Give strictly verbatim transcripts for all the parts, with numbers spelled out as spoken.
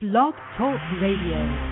Blog Talk Radio.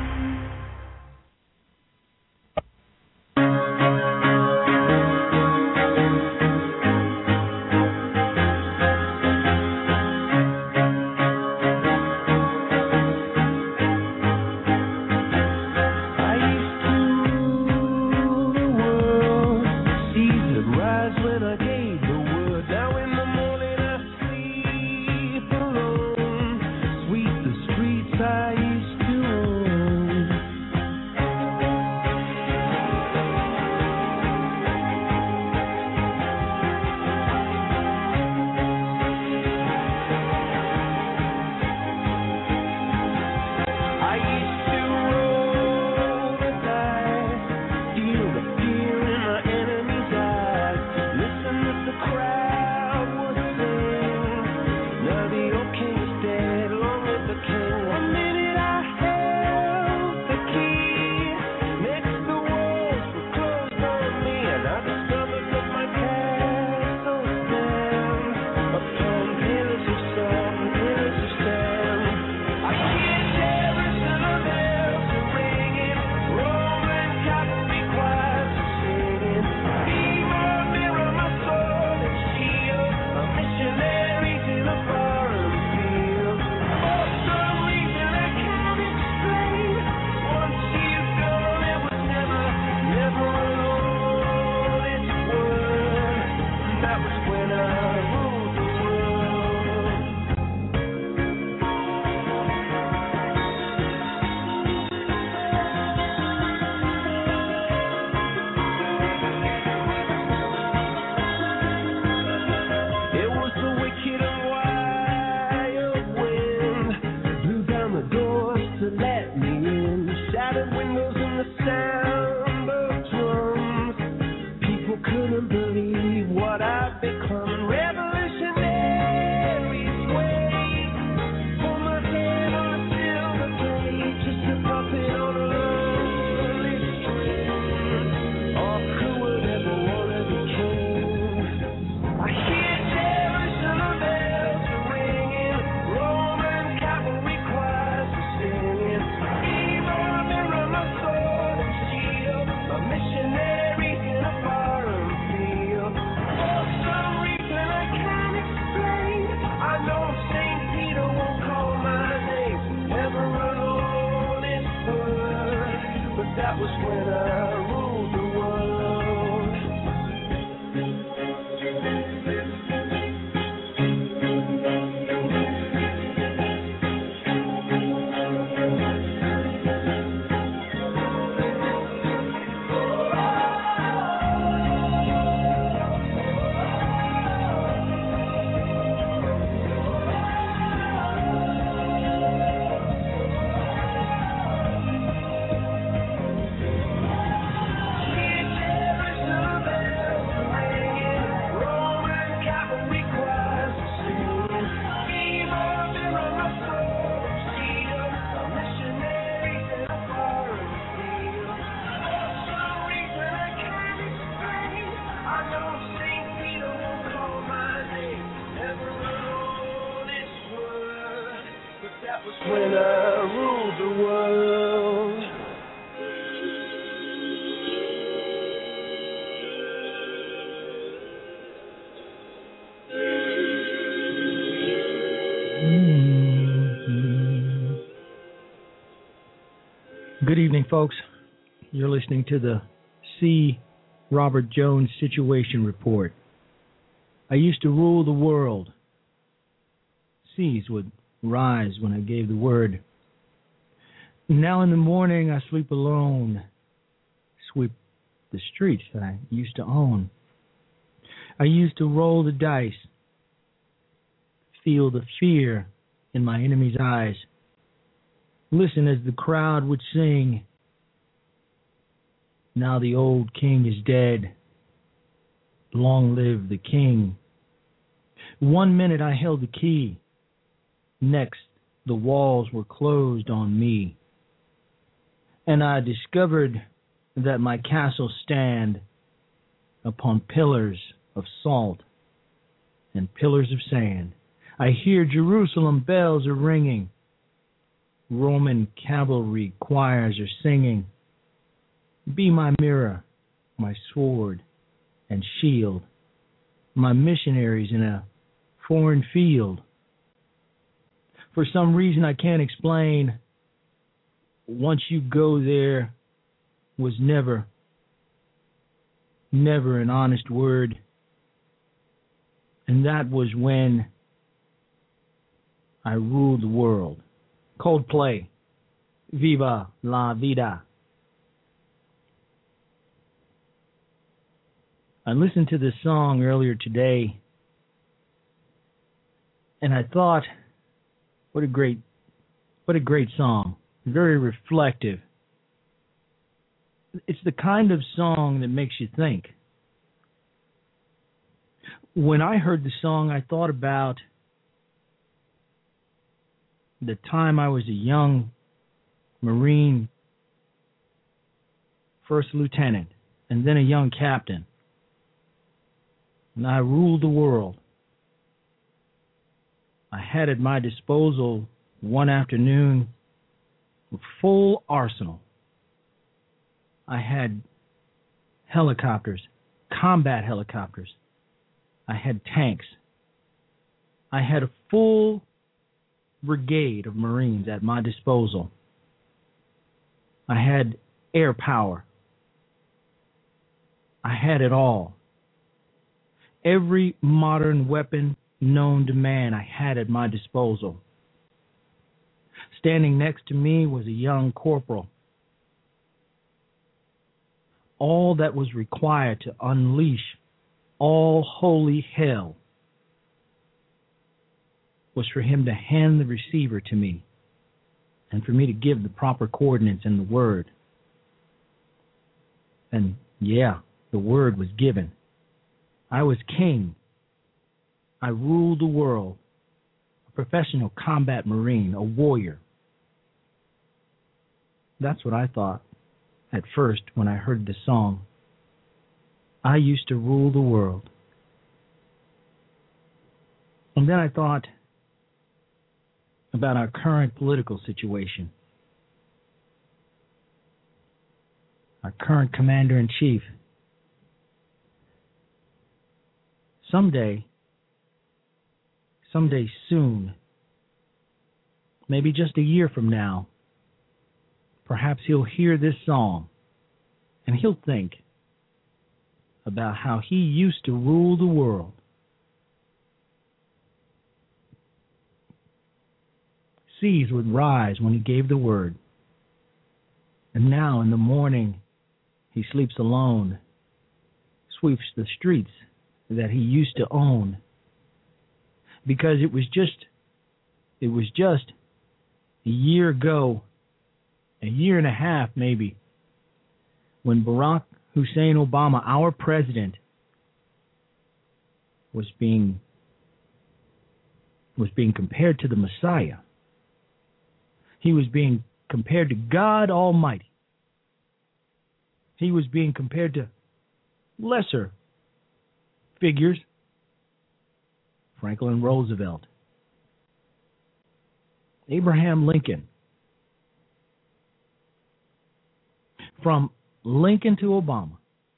Good evening, folks. You're listening to the C. Robert Jones Situation Report. I used to rule the world. Seas would rise when I gave the word. Now in the morning I sleep alone, sweep the streets I used to own. I used to roll the dice, feel the fear in my enemy's eyes. Listen as the crowd would sing. Now the old king is dead. Long live the king. One minute I held the key. Next, the walls were closed on me. And I discovered that my castle stand upon pillars of salt and pillars of sand. I hear Jerusalem bells are ringing. Roman cavalry choirs are singing, be my mirror, my sword and shield, my missionaries in a foreign field. For some reason I can't explain, once you go there was never, never an honest word. And that was when I ruled the world. Coldplay, Viva la Vida. I listened to this song earlier today, and I thought, what a great, what a great song. Very reflective. It's the kind of song that makes you think. When I heard the song, I thought about the time I was a young Marine first lieutenant and then a young captain. And I ruled the world. I had at my disposal one afternoon a full arsenal. I had helicopters, combat helicopters. I had tanks. I had a full brigade of Marines at my disposal. I had air power. I had it all. Every modern weapon known to man I had at my disposal. Standing next to me was a young corporal. All that was required to unleash all holy hell was for him to hand the receiver to me and for me to give the proper coordinates and the word. And yeah, the word was given. I was king. I ruled the world, a professional combat Marine, a warrior. That's what I thought at first when I heard the song. I used to rule the world. And then I thought about our current political situation. Our current commander-in-chief. Someday, someday soon, maybe just a year from now, perhaps he'll hear this song and he'll think about how he used to rule the world. Seas would rise when he gave the word. And now in the morning, he sleeps alone, sweeps the streets that he used to own. Because it was just, it was just a year ago, a year and a half maybe, when Barack Hussein Obama, our president, was being was being compared to the Messiah. He was being compared to God Almighty. He was being compared to lesser figures, Franklin Roosevelt, Abraham Lincoln. From Lincoln to Obama,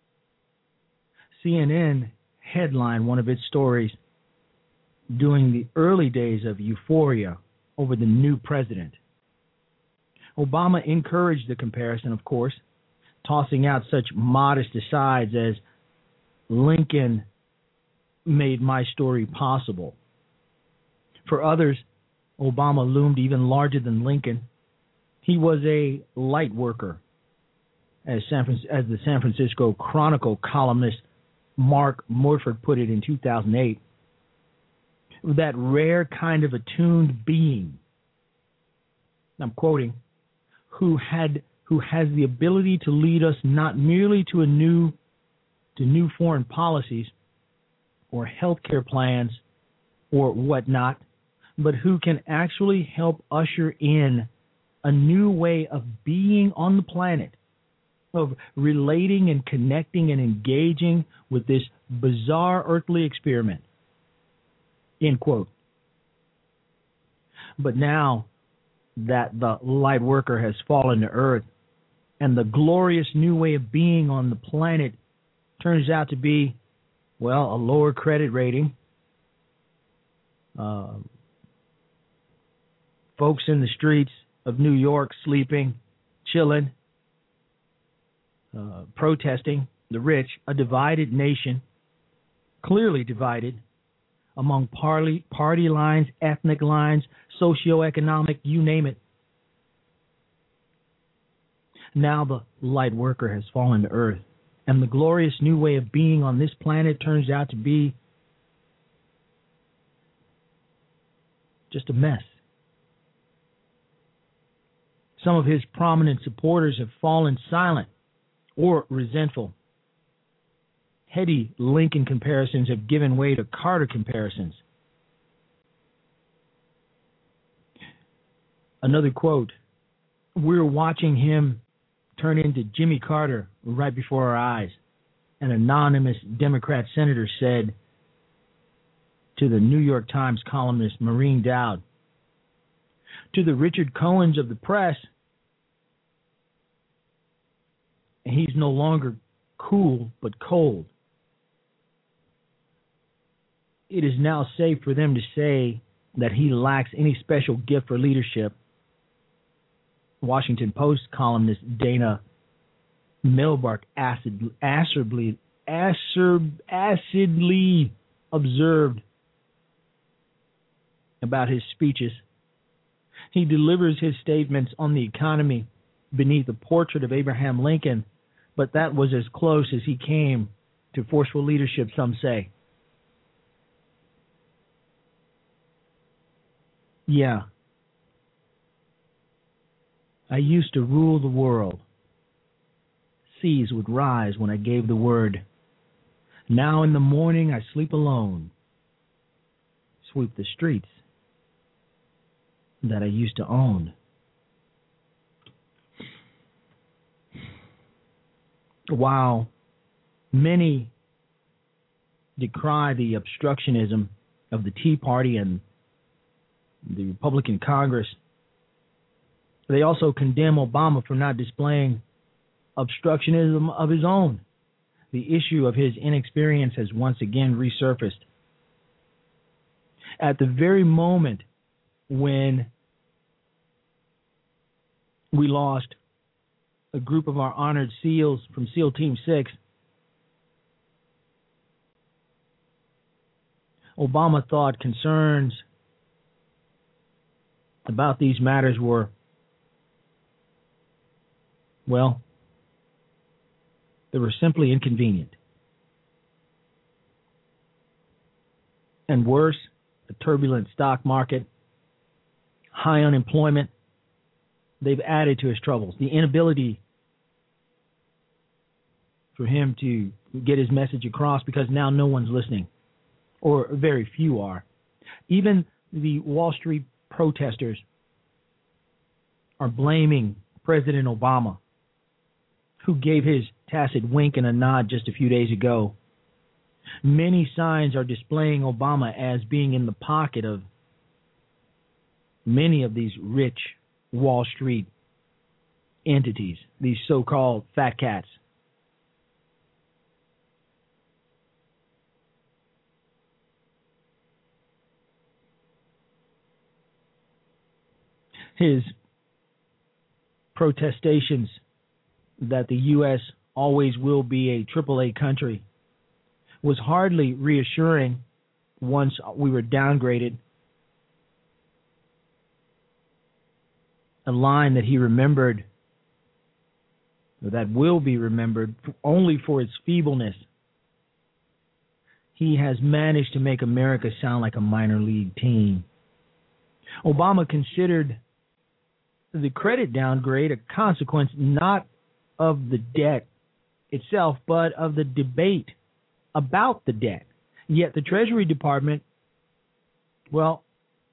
C N N headlined one of its stories during the early days of euphoria over the new president. Obama encouraged the comparison, of course, tossing out such modest asides as Lincoln made my story possible. For others, Obama loomed even larger than Lincoln. He was a light worker, as San Fran- as the San Francisco Chronicle columnist Mark Morford put it in two thousand eight. That rare kind of attuned being, I'm quoting, who had who has the ability to lead us not merely to a new to new foreign policies or healthcare plans or whatnot, but who can actually help usher in a new way of being on the planet, of relating and connecting and engaging with this bizarre earthly experiment. End quote. But now, that the light worker has fallen to earth, and the glorious new way of being on the planet turns out to be, well, a lower credit rating. Uh, folks in the streets of New York sleeping, chilling, uh, protesting, the rich, a divided nation, clearly divided among party, party lines, ethnic lines, socioeconomic, you name it. Now the light worker has fallen to earth, and the glorious new way of being on this planet turns out to be just a mess. Some of his prominent supporters have fallen silent or resentful. Heady Lincoln comparisons have given way to Carter comparisons. Another quote, we're watching him turn into Jimmy Carter right before our eyes. An anonymous Democrat senator said to the New York Times columnist Maureen Dowd. To the Richard Cohens of the press, he's no longer cool but cold. It is now safe for them to say that he lacks any special gift for leadership. Washington Post columnist Dana Milbark acid, acidly, acerb, acidly observed about his speeches. He delivers his statements on the economy beneath a portrait of Abraham Lincoln, but that was as close as he came to forceful leadership, some say. Yeah. I used to rule the world. Seas would rise when I gave the word. Now in the morning I sleep alone. Sweep the streets that I used to own. While many decry the obstructionism of the Tea Party and the Republican Congress, they also condemn Obama for not displaying obstructionism of his own. The issue of his inexperience has once again resurfaced. At the very moment when we lost a group of our honored SEALs from SEAL Team six, Obama thought concerns about these matters were, well, they were simply inconvenient. And worse, a turbulent stock market, high unemployment, they've added to his troubles. The inability for him to get his message across because now no one's listening, or very few are. Even the Wall Street protesters are blaming President Obama, who gave his tacit wink and a nod just a few days ago. Many signs are displaying Obama as being in the pocket of many of these rich Wall Street entities, these so-called fat cats. His protestations that the U S always will be a triple A country was hardly reassuring once we were downgraded. A line that he remembered, or that will be remembered only for its feebleness. He has managed to make America sound like a minor league team. Obama considered the credit downgrade a consequence not of the debt itself, but of the debate about the debt. Yet the Treasury Department, well,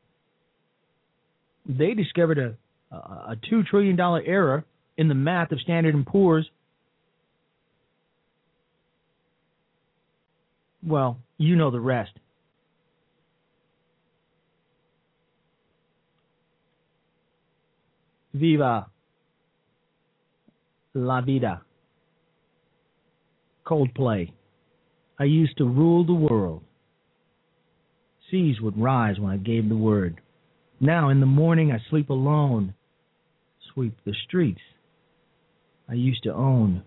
they discovered a, a two trillion dollars error in the math of Standard and Poor's. Well, you know the rest. Viva la vida. Coldplay. I used to rule the world. Seas would rise when I gave the word. Now in the morning I sleep alone. Sweep the streets I used to own.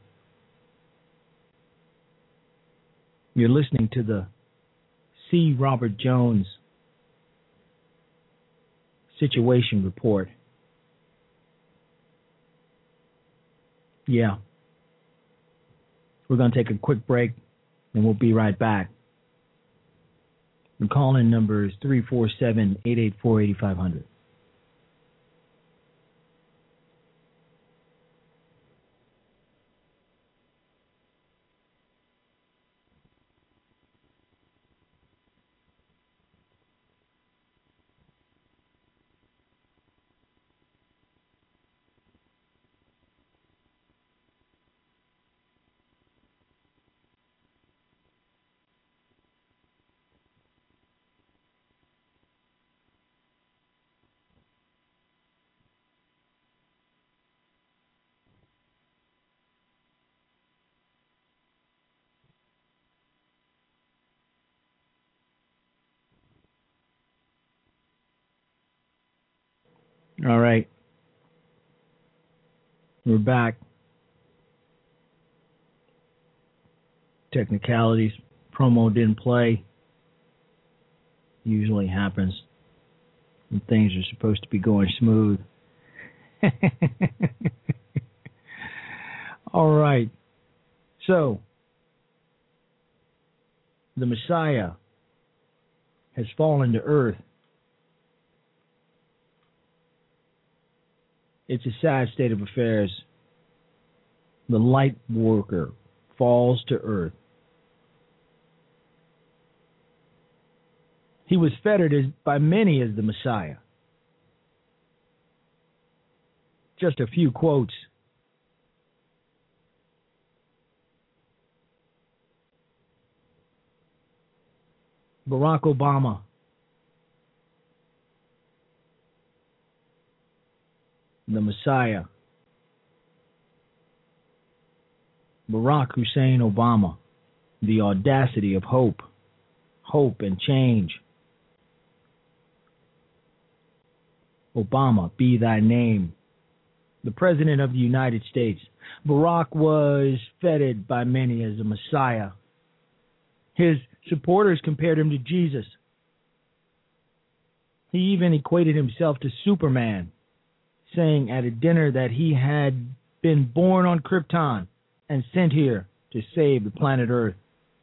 You're listening to the C. Robert Jones Situation Report. Yeah. We're going to take a quick break, and we'll be right back. The call-in number is three four seven, eight eight four, eight five zero zero. All right. We're back. Technicalities. Promo didn't play. Usually happens when things are supposed to be going smooth. All right. So, the Messiah has fallen to earth. It's a sad state of affairs. The light worker falls to earth. He was feted as, by many as the Messiah. Just a few quotes. Barack Obama. The Messiah. Barack Hussein Obama. The audacity of hope. Hope and change. Obama, be thy name. The President of the United States. Barack was feted by many as a Messiah. His supporters compared him to Jesus. He even equated himself to Superman, saying at a dinner that he had been born on Krypton and sent here to save the planet Earth.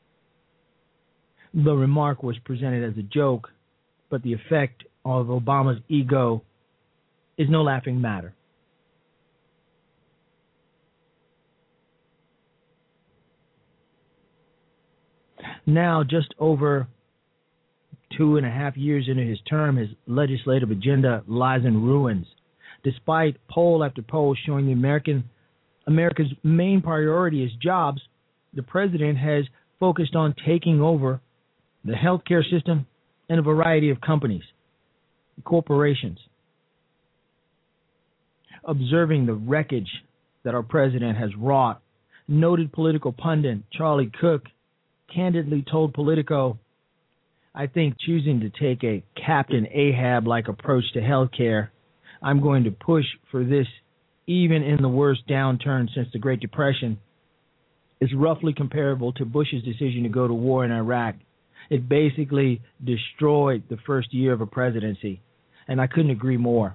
The remark was presented as a joke, but the effect of Obama's ego is no laughing matter. Now, just over two and a half years into his term, his legislative agenda lies in ruins. Despite poll after poll showing the American America's main priority is jobs, the president has focused on taking over the healthcare system and a variety of companies, corporations. Observing the wreckage that our president has wrought, noted political pundit Charlie Cook candidly told Politico, I think choosing to take a Captain Ahab-like approach to healthcare, I'm going to push for this even in the worst downturn since the Great Depression, is roughly comparable to Bush's decision to go to war in Iraq. It basically destroyed the first year of a presidency, and I couldn't agree more.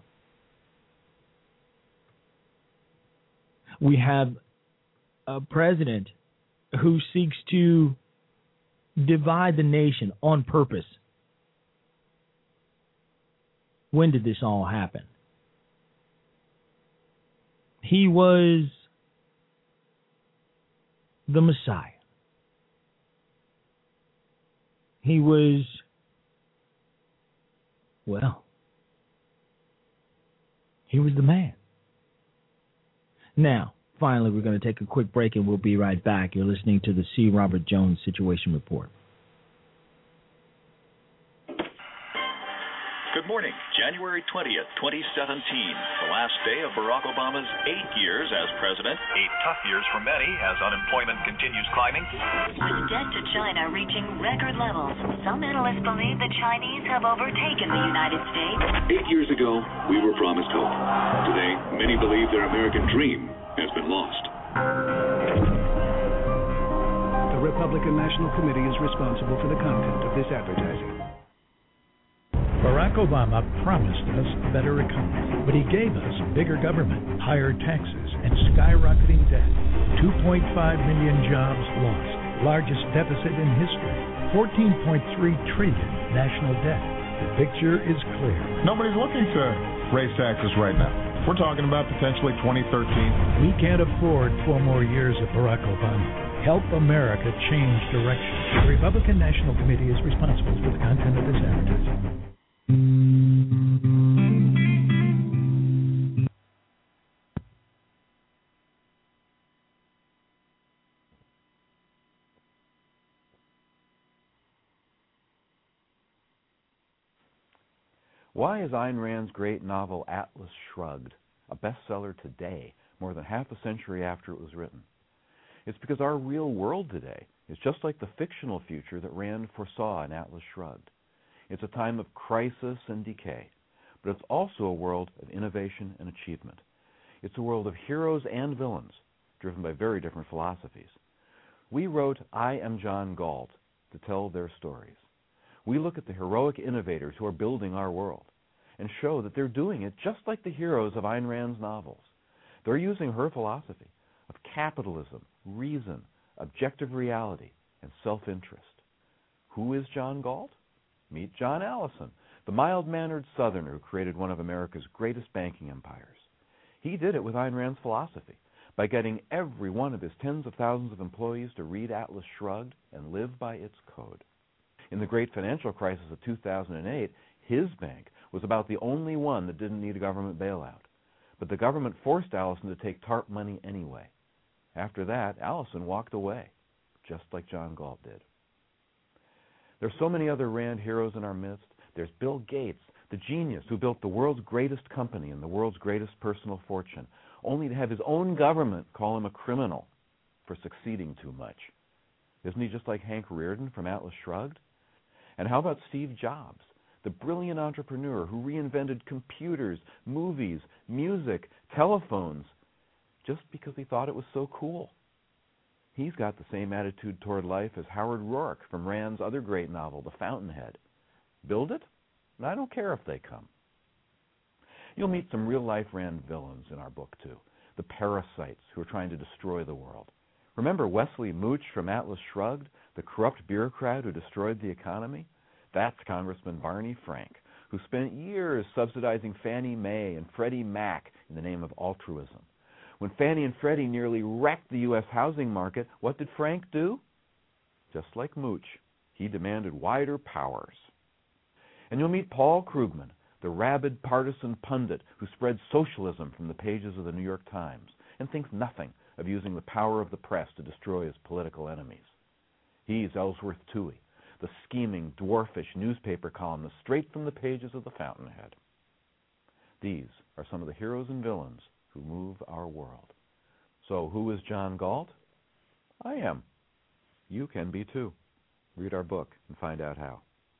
We have a president who seeks to divide the nation on purpose. When did this all happen? He was the Messiah. He was, well, he was the man. Now, finally, we're going to take a quick break and we'll be right back. You're listening to the C. Robert Jones Situation Report. Good morning, January twentieth, twenty seventeen, the last day of Barack Obama's eight years as president. Eight tough years for many as unemployment continues climbing. With debt to China reaching record levels, some analysts believe the Chinese have overtaken the United States. Eight years ago, we were promised hope. Today, many believe their American dream has been lost. The Republican National Committee is responsible for the content of this advertising. Barack Obama promised us a better economy, but he gave us bigger government, higher taxes, and skyrocketing debt. two point five million jobs lost, largest deficit in history, fourteen point three trillion dollars national debt. The picture is clear. Nobody's looking to raise taxes right now. We're talking about potentially twenty thirteen. We can't afford four more years of Barack Obama. Help America change direction. The Republican National Committee is responsible for the content of this advertising. Why is Ayn Rand's great novel Atlas Shrugged a bestseller today, more than half a century after it was written? It's because our real world today is just like the fictional future that Rand foresaw in Atlas Shrugged. It's a time of crisis and decay, but it's also a world of innovation and achievement. It's a world of heroes and villains, driven by very different philosophies. We wrote I Am John Galt to tell their stories. We look at the heroic innovators who are building our world and show that they're doing it just like the heroes of Ayn Rand's novels. They're using her philosophy of capitalism, reason, objective reality, and self-interest. Who is John Galt? Meet John Allison, the mild-mannered Southerner who created one of America's greatest banking empires. He did it with Ayn Rand's philosophy, by getting every one of his tens of thousands of employees to read Atlas Shrugged and live by its code. In the great financial crisis of two thousand eight, his bank was about the only one that didn't need a government bailout. But the government forced Allison to take TARP money anyway. After that, Allison walked away, just like John Galt did. There's so many other Rand heroes in our midst. There's Bill Gates, the genius who built the world's greatest company and the world's greatest personal fortune, only to have his own government call him a criminal for succeeding too much. Isn't he just like Hank Rearden from Atlas Shrugged? And how about Steve Jobs, the brilliant entrepreneur who reinvented computers, movies, music, telephones, just because he thought it was so cool? He's got the same attitude toward life as Howard Roark from Rand's other great novel, The Fountainhead. Build it? And I don't care if they come. You'll meet some real-life Rand villains in our book, too. The parasites who are trying to destroy the world. Remember Wesley Mooch from Atlas Shrugged, the corrupt bureaucrat who destroyed the economy? That's Congressman Barney Frank, who spent years subsidizing Fannie Mae and Freddie Mac in the name of altruism. When Fannie and Freddie nearly wrecked the U S housing market, what did Frank do? Just like Mooch, he demanded wider powers. And you'll meet Paul Krugman, the rabid partisan pundit who spreads socialism from the pages of the New York Times and thinks nothing of using the power of the press to destroy his political enemies. He's Ellsworth Toohey, the scheming, dwarfish newspaper columnist straight from the pages of The Fountainhead. These are some of the heroes and villains who move our world. So who is John Galt? I am. You can be too. Read our book and find out how.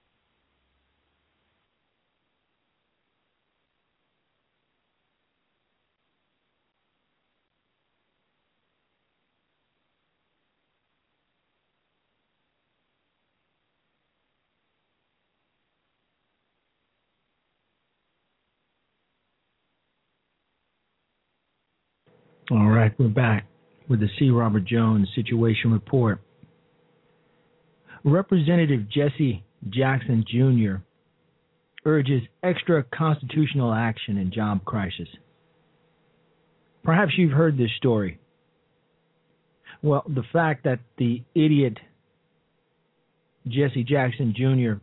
All right, we're back with the C. Robert Jones Situation Report. Representative Jesse Jackson Junior urges extra constitutional action in job crisis. Perhaps you've heard this story. Well, the fact that the idiot Jesse Jackson Junior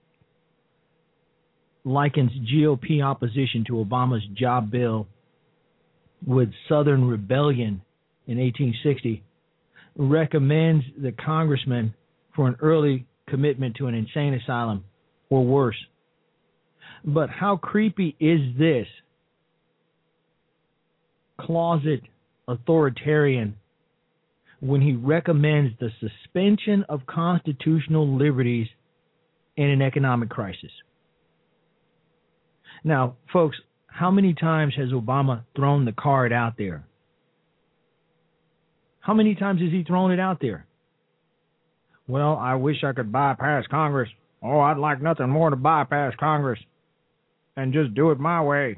likens G O P opposition to Obama's job bill with Southern rebellion in eighteen sixty, recommends the congressman for an early commitment to an insane asylum or worse. But how creepy is this closet authoritarian when he recommends the suspension of constitutional liberties in an economic crisis? Now, folks, how many times has Obama thrown the card out there? How many times has he thrown it out there? Well, I wish I could bypass Congress. Oh, I'd like nothing more to bypass Congress and just do it my way.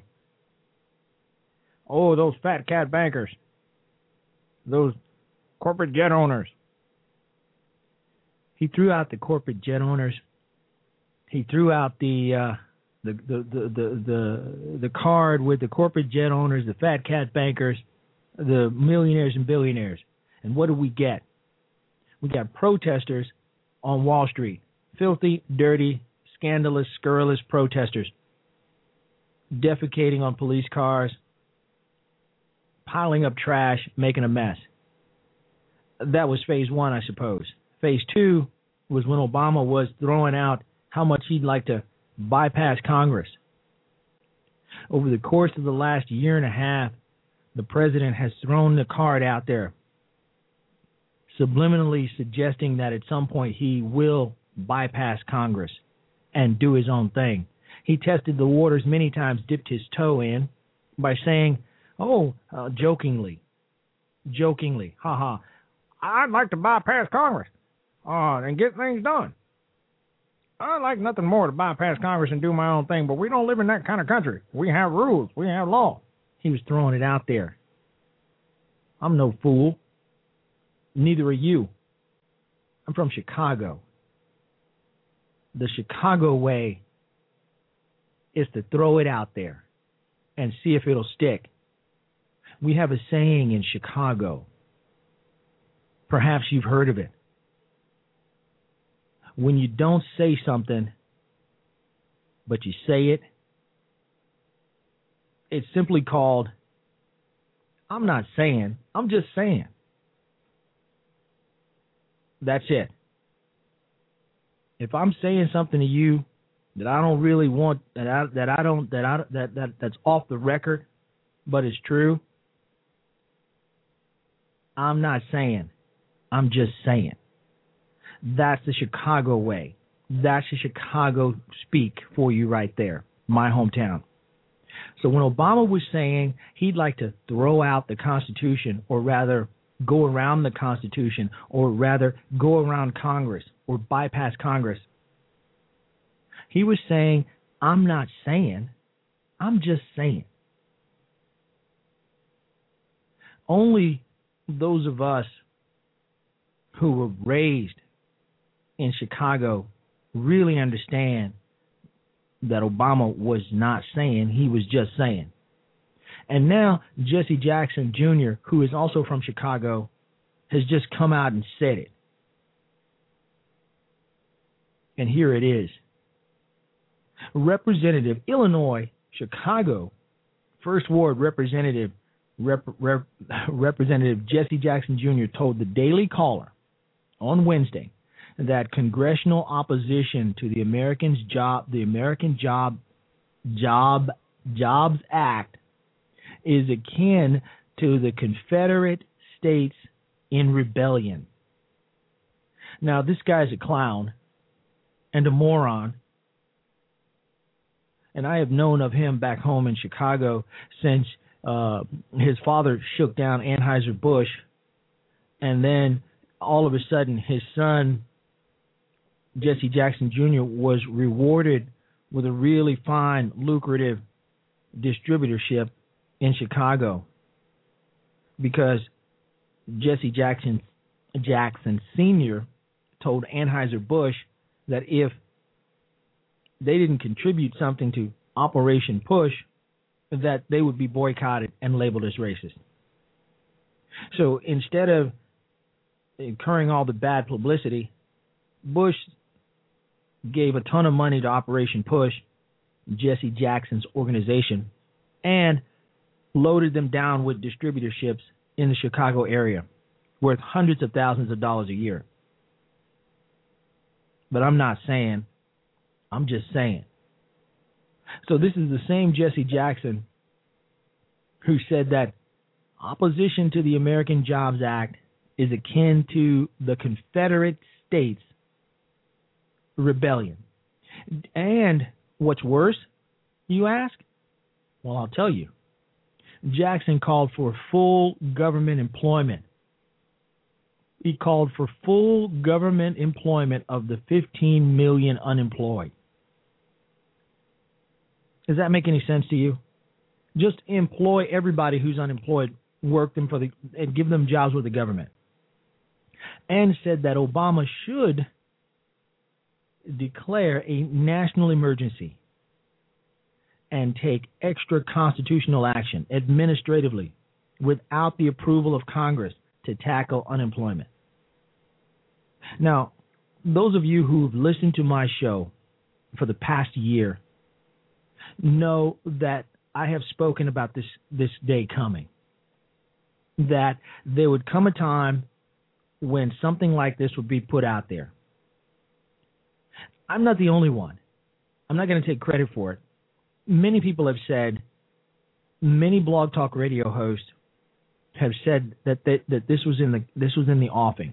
Oh, those fat cat bankers. Those corporate jet owners. He threw out the corporate jet owners. He threw out the uh, the, the, the, the, the, the card with the corporate jet owners, the fat cat bankers, the millionaires and billionaires. And what do we get? We got protesters on Wall Street. Filthy, dirty, scandalous, scurrilous protesters. Defecating on police cars. Piling up trash, making a mess. That was phase one, I suppose. Phase two was when Obama was throwing out how much he'd like to bypass Congress. Over the course of the last year and a half, the president has thrown the card out there, subliminally suggesting that at some point he will bypass Congress and do his own thing. He tested the waters many times, dipped his toe in by saying, oh, uh, jokingly, jokingly, haha, I'd like to bypass Congress uh, and get things done. I'd like nothing more to bypass Congress and do my own thing, but we don't live in that kind of country. We have rules. We have law. He was throwing it out there. I'm no fool. Neither are you. I'm from Chicago. The Chicago way is to throw it out there and see if it'll stick. We have a saying in Chicago. Perhaps you've heard of it. When you don't say something, but you say it, it's simply called, I'm not saying, I'm just saying. That's it. If I'm saying something to you that I don't really want, that I that I don't that I that, that that's off the record, but it's true, I'm not saying. I'm just saying. That's the Chicago way. That's the Chicago speak for you right there. My hometown. So when Obama was saying he'd like to throw out the Constitution, or rather go around the Constitution, or rather go around Congress, or bypass Congress, he was saying, I'm not saying, I'm just saying. Only those of us who were raised in Chicago really understand that Obama was not saying, he was just saying. And now Jesse Jackson Junior, who is also from Chicago, has just come out and said it. And here it is. Representative, Illinois, Chicago, First Ward Representative, Rep, Rep, Representative Jesse Jackson Junior told the Daily Caller on Wednesday that congressional opposition to the Americans Job the American Job Job Jobs Act is akin to the Confederate States in rebellion. Now, this guy's a clown and a moron, and I have known of him back home in Chicago since uh, his father shook down Anheuser-Busch, and then all of a sudden his son, Jesse Jackson Junior, was rewarded with a really fine, lucrative distributorship in Chicago because Jesse Jackson Jackson Senior told Anheuser-Busch that if they didn't contribute something to Operation Push, that they would be boycotted and labeled as racist. So instead of incurring all the bad publicity, Bush gave a ton of money to Operation Push, Jesse Jackson's organization, and loaded them down with distributorships in the Chicago area worth hundreds of thousands of dollars a year. But I'm not saying, I'm just saying. So this is the same Jesse Jackson who said that opposition to the American Jobs Act is akin to the Confederate States rebellion. And what's worse, you ask? Well, I'll tell you. Jackson called for full government employment. He called for full government employment of the fifteen million unemployed. Does that make any sense to you? Just employ everybody who's unemployed, work them for the, and give them jobs with the government. And said that Obama should declare a national emergency and take extra constitutional action administratively without the approval of Congress to tackle unemployment. Now, those of you who've listened to my show for the past year know that I have spoken about this, this day coming, that there would come a time when something like this would be put out there. I'm not the only one. I'm not going to take credit for it. Many people have said, many Blog Talk Radio hosts have said that that, that this was in the this was in the offing.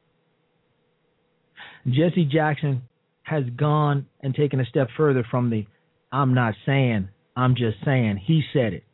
Jesse Jackson has gone and taken a step further from the I'm not saying, I'm just saying. He said it.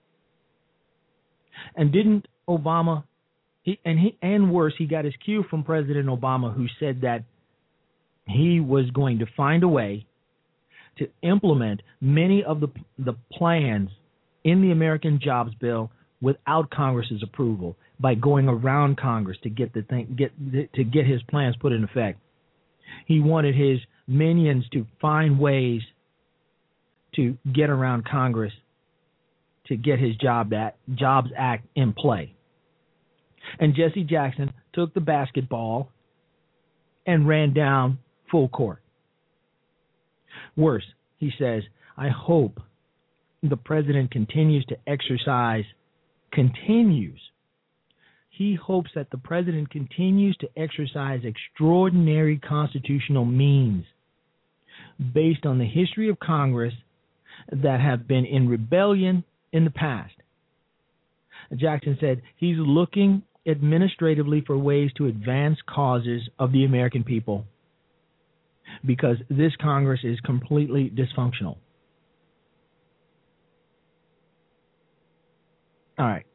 And didn't Obama, he, and he and worse, he got his cue from President Obama, who said that he was going to find a way to implement many of the the plans in the American Jobs Bill without Congress's approval, by going around Congress to get the thing get to get his plans put in effect. He wanted his minions to find ways to get around Congress to get his job act, Jobs Act in play. And Jesse Jackson took the basketball and ran down full court. Worse, he says, I hope the president continues to exercise, continues. He hopes that the president continues to exercise extraordinary constitutional means based on the history of Congress that have been in rebellion in the past. Jackson said he's looking administratively for ways to advance causes of the American people because this Congress is completely dysfunctional. All right.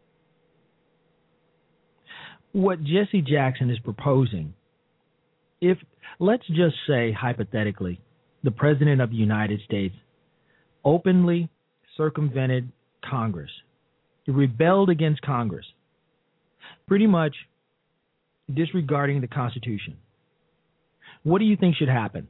What Jesse Jackson is proposing, if, let's just say hypothetically, the President of the United States openly circumvented Congress, rebelled against Congress, pretty much disregarding the Constitution. What do you think should happen?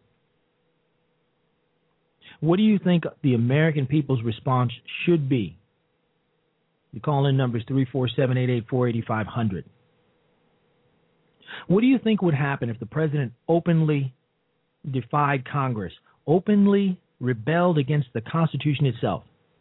What do you think the American people's response should be? You call in numbers three four seven, eight eight four, eight five zero zero. What do you think would happen if the president openly defied Congress, openly rebelled against the Constitution itself?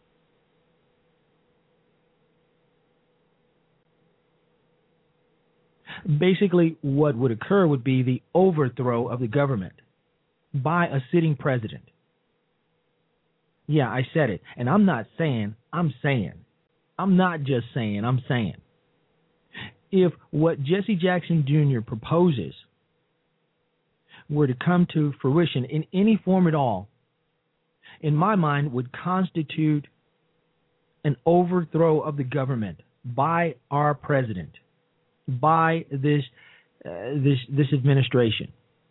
Basically, what would occur would be the overthrow of the government by a sitting president. Yeah, I said it. And I'm not saying, I'm saying. I'm not just saying, I'm saying. If what Jesse Jackson Junior proposes were to come to fruition in any form at all, in my mind, would constitute an overthrow of the government by our president, by this uh, this this administration.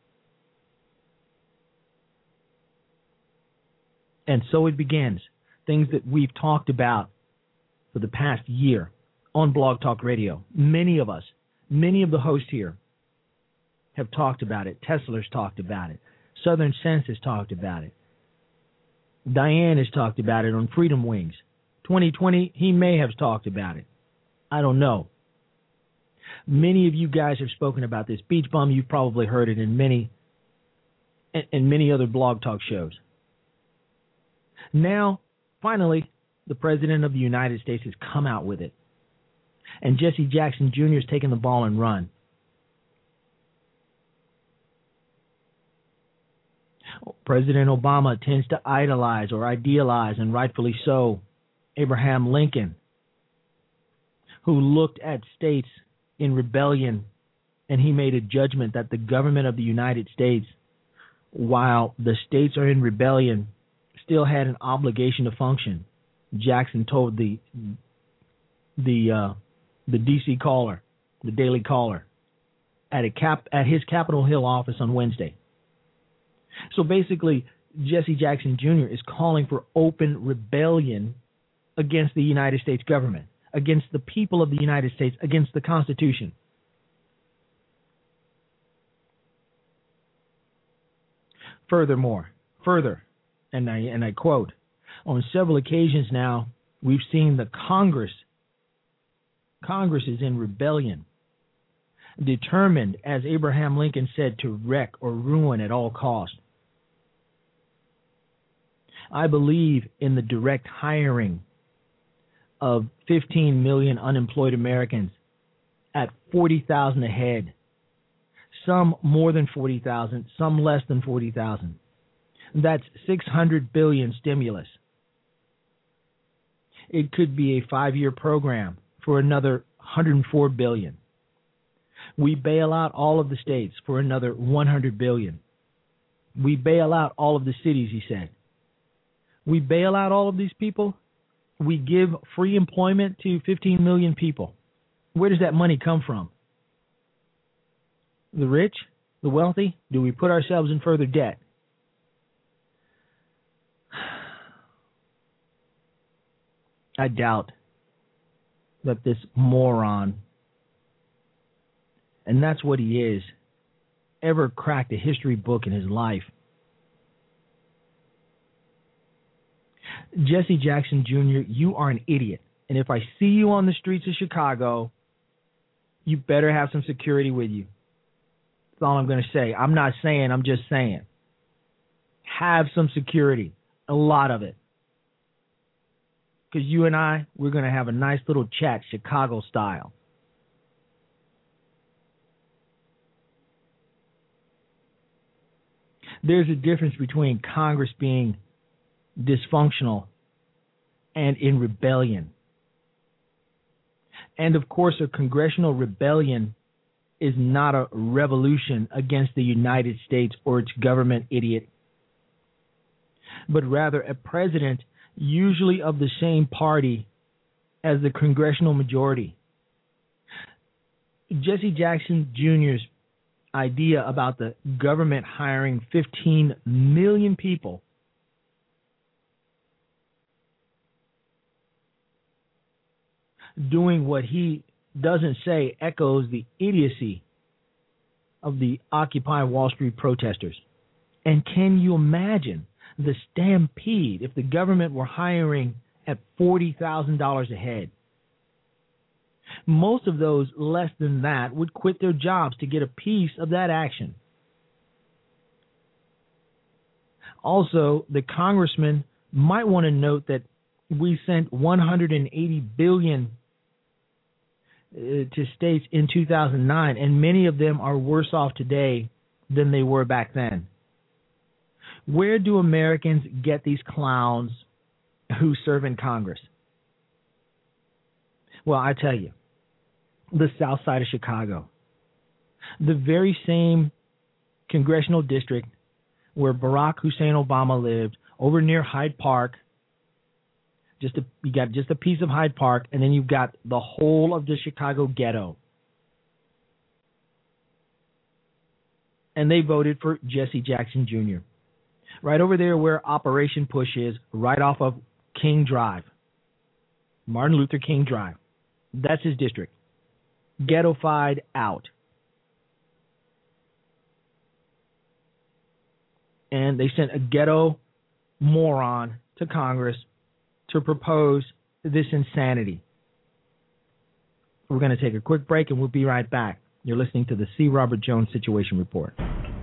And so it begins. Things that we've talked about for the past year on Blog Talk Radio. Many of us, many of the hosts here have talked about it. Tesla's talked about it. Southern Sense has talked about it. Diane has talked about it on Freedom Wings. twenty twenty, he may have talked about it. I don't know. Many of you guys have spoken about this. Beach Bum, you've probably heard it in many, in many other Blog Talk shows. Now, finally, the President of the United States has come out with it. And Jesse Jackson Junior has taken the ball and run. President Obama tends to idolize or idealize, and rightfully so, Abraham Lincoln, who looked at states in rebellion, and he made a judgment that the government of the United States, while the states are in rebellion, still had an obligation to function. Jackson told the the uh, the D C Caller, the Daily Caller, at a cap at his Capitol Hill office on Wednesday. So basically, Jesse Jackson Junior is calling for open rebellion against the United States government, against the people of the United States, against the Constitution. Furthermore, further, and I and I quote, on several occasions now, we've seen the Congress, Congress is in rebellion, determined, as Abraham Lincoln said, to wreck or ruin at all costs. I believe in the direct hiring of fifteen million unemployed Americans at forty thousand a head. Some more than forty thousand, some less than forty thousand. That's six hundred billion dollars stimulus. It could be a five-year program for another one hundred four billion dollars. We bail out all of the states for another one hundred billion dollars. We bail out all of the cities, he said. We bail out all of these people. We give free employment to fifteen million people. Where does that money come from? The rich? The wealthy? Do we put ourselves in further debt? I doubt that this moron, and that's what he is, ever cracked a history book in his life. Jesse Jackson Junior, you are an idiot. And if I see you on the streets of Chicago, you better have some security with you. That's all I'm going to say. I'm not saying, I'm just saying. Have some security. A lot of it. Because you and I, we're going to have a nice little chat, Chicago style. There's a difference between Congress being dysfunctional and in rebellion. And of course, a congressional rebellion is not a revolution against the United States or its government, idiot, but rather a president, usually of the same party as the congressional majority. Jesse Jackson Junior's idea about the government hiring fifteen million people doing what he doesn't say echoes the idiocy of the Occupy Wall Street protesters. And can you imagine the stampede if the government were hiring at forty thousand dollars a head? Most of those less than that would quit their jobs to get a piece of that action. Also, the congressman might want to note that we sent one hundred eighty billion dollars to states in two thousand nine, and many of them are worse off today than they were back then. Where do Americans get these clowns who serve in Congress? Well, I tell you, the south side of Chicago, the very same congressional district where Barack Hussein Obama lived, over near Hyde Park. Just a, you got just a piece of Hyde Park, and then you've got the whole of the Chicago ghetto. And they voted for Jesse Jackson Junior Right over there where Operation Push is, right off of King Drive, Martin Luther King Drive. That's his district. Ghettofied out. And they sent a ghetto moron to Congress to propose this insanity. We're going to take a quick break, and we'll be right back. You're listening to the C. Robert Jones Situation Report.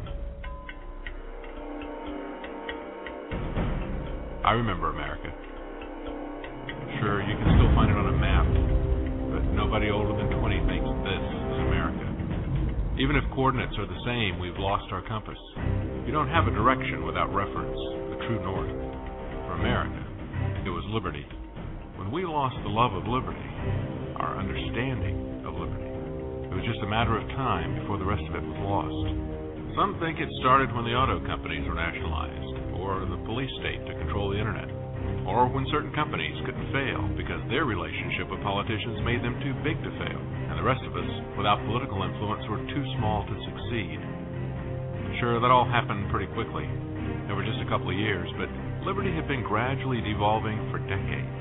I remember America. Sure, you can still find it on a map, but nobody older than twenty thinks this is America. Even if coordinates are the same, we've lost our compass. You don't have a direction without reference, the true north. For America, it was liberty. When we lost the love of liberty, our understanding of liberty, it was just a matter of time before the rest of it was lost. Some think it started when the auto companies were nationalized, or the police state to control the internet, or when certain companies couldn't fail because their relationship with politicians made them too big to fail, and the rest of us, without political influence, were too small to succeed. Sure, that all happened pretty quickly, over just a couple of years, but liberty had been gradually devolving for decades.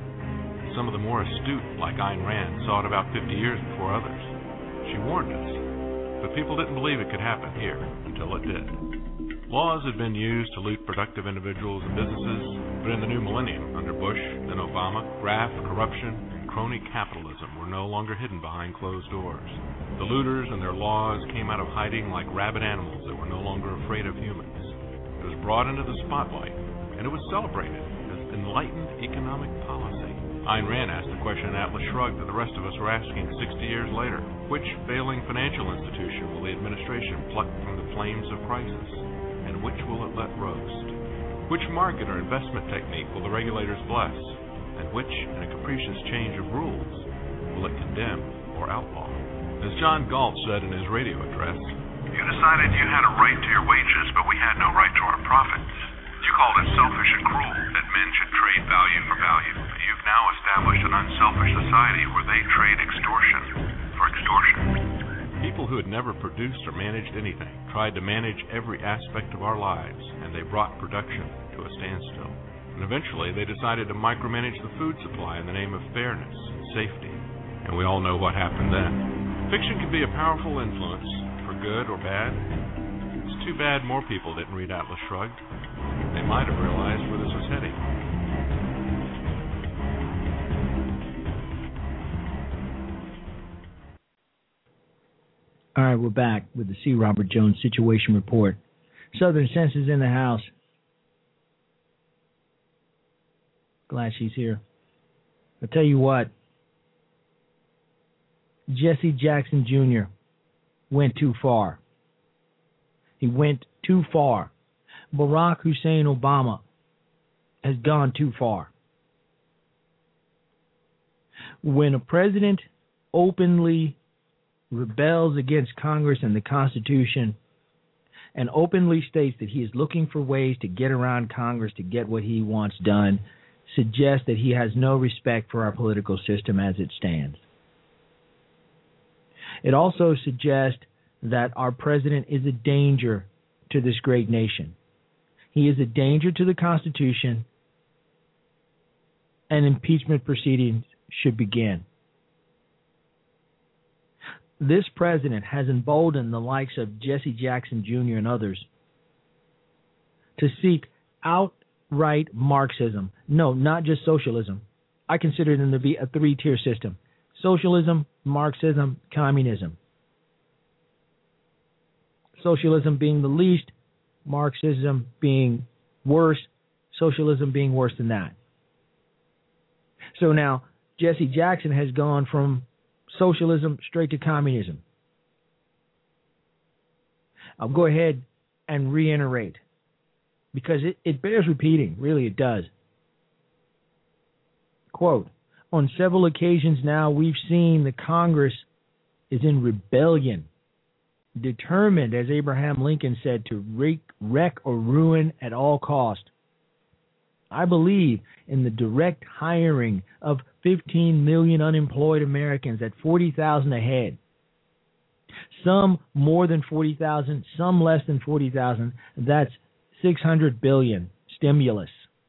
Some of the more astute, like Ayn Rand, saw it about fifty years before others. She warned us, but people didn't believe it could happen here until it did. Laws had been used to loot productive individuals and businesses, but in the new millennium, under Bush, then Obama, graft, corruption, and crony capitalism were no longer hidden behind closed doors. The looters and their laws came out of hiding like rabid animals that were no longer afraid of humans. It was brought into the spotlight, and it was celebrated as enlightened economic policy. Ayn Rand asked the question in Atlas Shrugged that the rest of us were asking sixty years later. Which failing financial institution will the administration pluck from the flames of crisis, and which will it let roast? Which market or investment technique will the regulators bless, and which, in a capricious change of rules, will it condemn or outlaw? As John Galt said in his radio address, "You decided you had a right to your wages, but we had no right to our profits. You called it selfish and cruel that men should trade value for value. You've now established an unselfish society where they trade extortion for extortion." People who had never produced or managed anything tried to manage every aspect of our lives, and they brought production to a standstill. And eventually they decided to micromanage the food supply in the name of fairness and safety. And we all know what happened then. Fiction can be a powerful influence, for good or bad. It's too bad more people didn't read Atlas Shrugged. They might have realized where this was heading. All right, we're back with the C. Robert Jones Situation Report. Southern Sense is in the house. Glad she's here. I'll tell you what. Jesse Jackson Junior went too far. He went too far. Barack Hussein Obama has gone too far. When a president openly rebels against Congress and the Constitution and openly states that he is looking for ways to get around Congress to get what he wants done, suggests that he has no respect for our political system as it stands. It also suggests that our president is a danger to this great nation. He is a danger to the Constitution, and impeachment proceedings should begin. This president has emboldened the likes of Jesse Jackson Junior and others to seek outright Marxism. No, not just socialism. I consider them to be a three-tier system. Socialism, Marxism, communism. Socialism being the least, Marxism being worse, socialism being worse than that. So now, Jesse Jackson has gone from socialism straight to communism. I'll go ahead and reiterate, because it, it bears repeating. Really, it does. Quote, "On several occasions now, we've seen the Congress is in rebellion, determined, as Abraham Lincoln said, to wreak, wreck or ruin at all cost. I believe in the direct hiring of fifteen million unemployed Americans at forty thousand a head. Some more than forty thousand, some less than forty thousand. That's six hundred billion stimulus.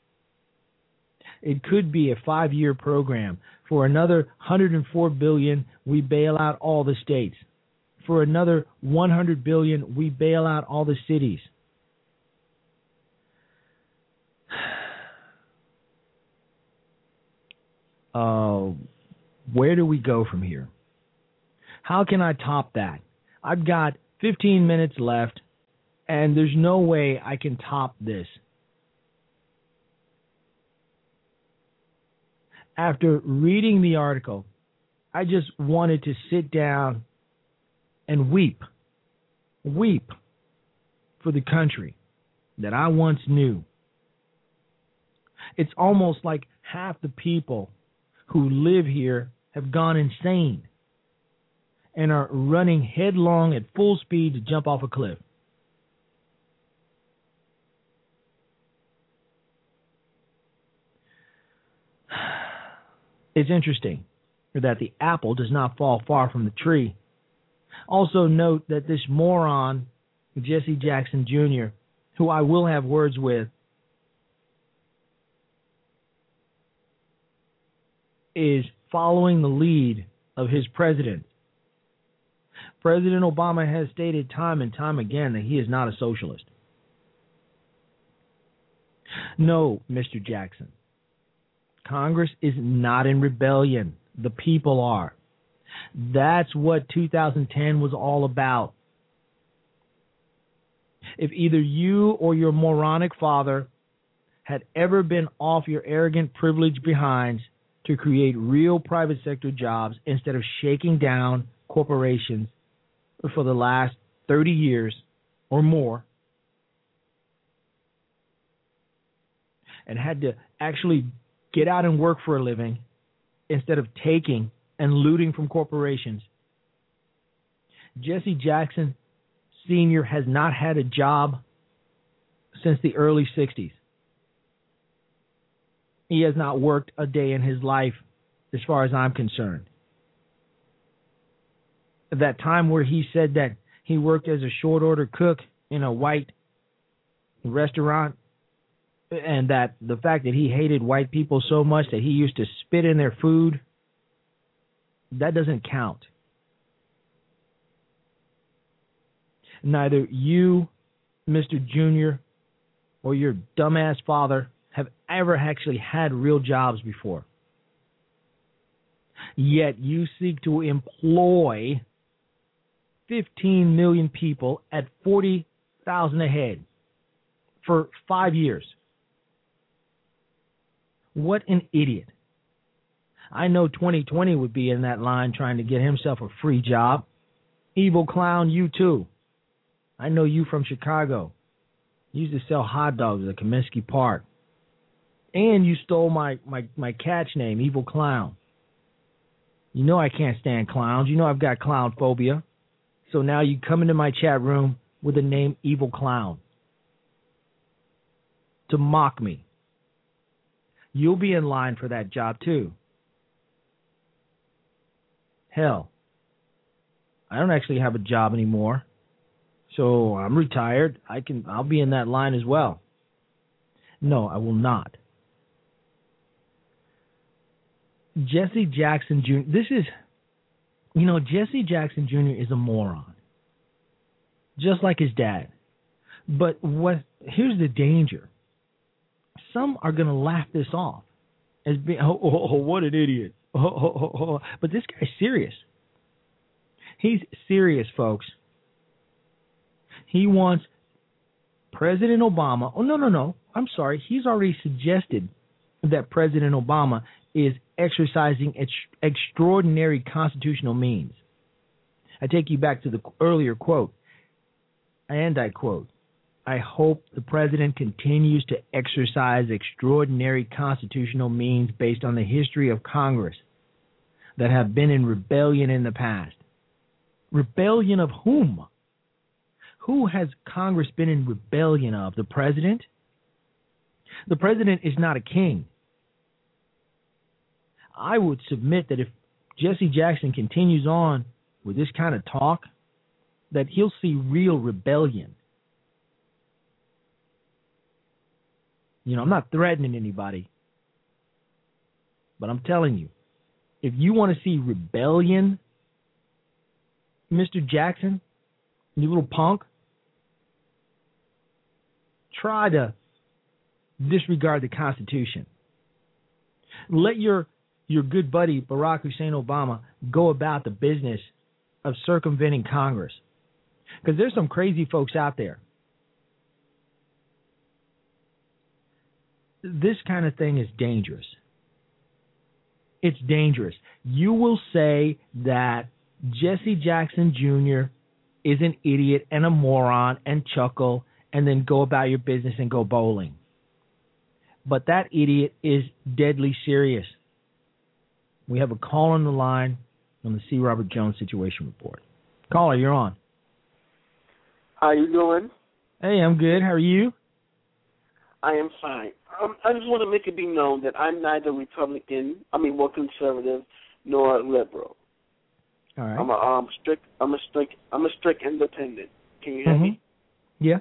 It could be a five-year program. For another one hundred four billion, we bail out all the states. For another one hundred billion, we bail out all the cities. Uh, where do we go from here? How can I top that? I've got fifteen minutes left, and there's no way I can top this. After reading the article, I just wanted to sit down and weep. Weep for the country that I once knew. It's almost like half the people who live here have gone insane and are running headlong at full speed to jump off a cliff. It's interesting that the apple does not fall far from the tree. Also note that this moron, Jesse Jackson Junior, who I will have words with, is following the lead of his president. President Obama has stated time and time again that he is not a socialist. No, Mister Jackson. Congress is not in rebellion. The people are. That's what two thousand ten was all about. If either you or your moronic father had ever been off your arrogant, privileged behinds to create real private sector jobs instead of shaking down corporations for the last thirty years or more, and had to actually get out and work for a living instead of taking and looting from corporations, Jesse Jackson Senior has not had a job since the early sixties. He has not worked a day in his life, as far as I'm concerned. That time where he said that he worked as a short order cook in a white restaurant, and that the fact that he hated white people so much that he used to spit in their food, that doesn't count. Neither you, Mister Junior, or your dumbass father have ever actually had real jobs before. Yet you seek to employ fifteen million people at forty thousand a head for five years. What an idiot. I know twenty twenty would be in that line trying to get himself a free job. Evil clown, you too. I know you from Chicago. You used to sell hot dogs at Comiskey Park. And you stole my, my, my catch name, Evil Clown. You know I can't stand clowns. You know I've got clown phobia. So now you come into my chat room with the name Evil Clown to mock me. You'll be in line for that job too. Hell, I don't actually have a job anymore. So I'm retired. I can I'll be in that line as well. No, I will not. Jesse Jackson Junior This is, you know, Jesse Jackson Junior is a moron. Just like his dad. But what? Here's the danger. Some are going to laugh this off as being, oh, oh, oh what an idiot. Oh, oh, oh, oh. But this guy's serious. He's serious, folks. He wants President Obama. Oh, no, no, no. I'm sorry. He's already suggested that President Obama is exercising ex- extraordinary constitutional means. I take you back to the earlier quote, and I quote, I hope the president continues to exercise extraordinary constitutional means based on the history of Congress that have been in rebellion in the past. Rebellion of whom? Who has Congress been in rebellion of? The president? The president is not a king. I would submit that if Jesse Jackson continues on with this kind of talk, that he'll see real rebellion. You know, I'm not threatening anybody, but I'm telling you, if you want to see rebellion, Mister Jackson, you little punk, try to disregard the Constitution. Let your your good buddy Barack Hussein Obama go about the business of circumventing Congress. Because there's some crazy folks out there. This kind of thing is dangerous. It's dangerous. You will say that Jesse Jackson Junior is an idiot and a moron and chuckle and then go about your business and go bowling. But that idiot is deadly serious. We have a call on the line on the C. Robert Jones Situation Report. Caller, you're on. How you doing? Hey, I'm good. How are you? I am fine. Um, I just want to make it be known that I'm neither Republican, I mean, more conservative, nor liberal. All right. I'm a um strict. I'm a strict. I'm a strict independent. Can you hear mm-hmm. me? Yeah.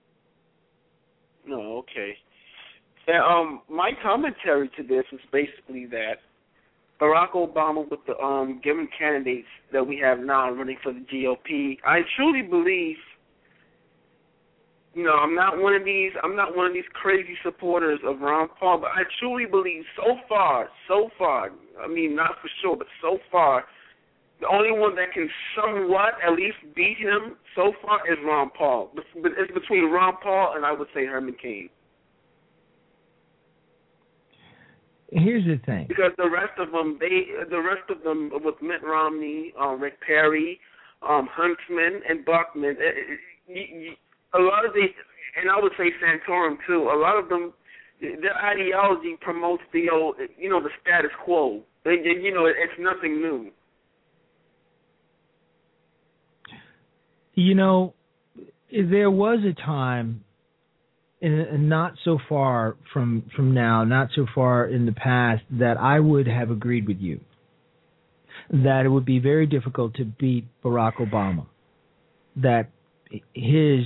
No. Okay. And, um, my commentary to this is basically that Barack Obama, with the um given candidates that we have now running for the G O P, I truly believe. You know, I'm not one of these. I'm not one of these crazy supporters of Ron Paul, but I truly believe so far, so far. I mean, not for sure, but so far, the only one that can somewhat at least beat him so far is Ron Paul. But it's between Ron Paul and I would say Herman Cain. Here's the thing. Because the rest of them, they, the rest of them with Mitt Romney, um, Rick Perry, um, Huntsman, and Buckman. It, it, you, you, A lot of these, and I would say Santorum too, a lot of them, their ideology promotes the old, you know, the status quo. And, you know, it's nothing new. You know, there was a time, and not so far from from now, not so far in the past, that I would have agreed with you that it would be very difficult to beat Barack Obama, that his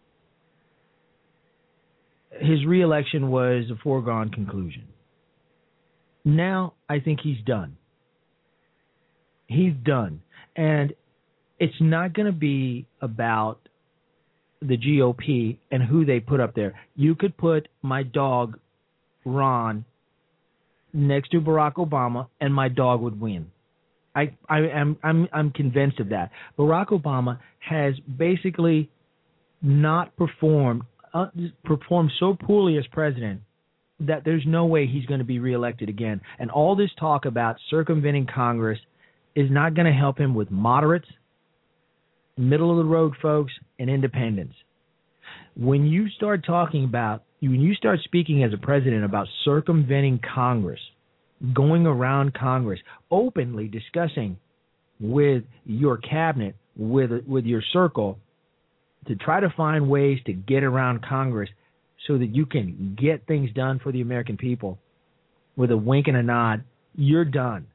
his re-election was a foregone conclusion. Now I think he's done. He's done. And it's not going to be about the G O P and who they put up there. You could put my dog, Ron, next to Barack Obama, and my dog would win. I, I am I'm I'm convinced of that. Barack Obama has basically not performed uh, performed so poorly as president that there's no way he's going to be reelected again. And all this talk about circumventing Congress is not going to help him with moderates, middle of the road folks, and independents. When you start talking about, when you start speaking as a president about circumventing Congress, going around Congress, openly discussing with your cabinet, with with your circle, to try to find ways to get around Congress so that you can get things done for the American people, with a wink and a nod, you're done.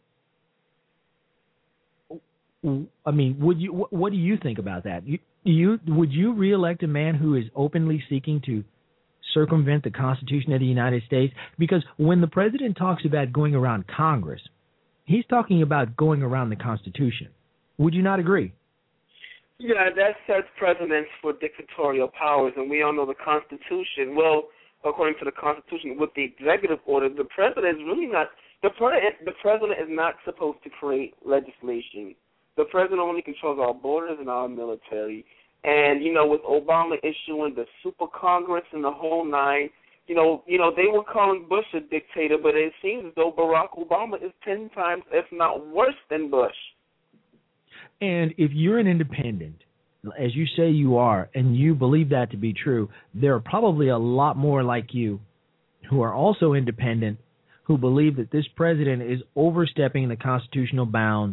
I mean, would you? What do you think about that? You, you would you reelect a man who is openly seeking to circumvent the Constitution of the United States? Because when the president talks about going around Congress, he's talking about going around the Constitution. Would you not agree? Yeah, that sets precedents for dictatorial powers, and we all know the Constitution. Well, according to the Constitution, with the executive order, the president is really not the president. The president is not supposed to create legislation. The president only controls our borders and our military. And, you know, with Obama issuing the super Congress and the whole nine, you know, you know, they were calling Bush a dictator, but it seems as though Barack Obama is ten times, if not worse than Bush. And if you're an independent, as you say you are, and you believe that to be true, there are probably a lot more like you who are also independent, who believe that this president is overstepping the constitutional bounds.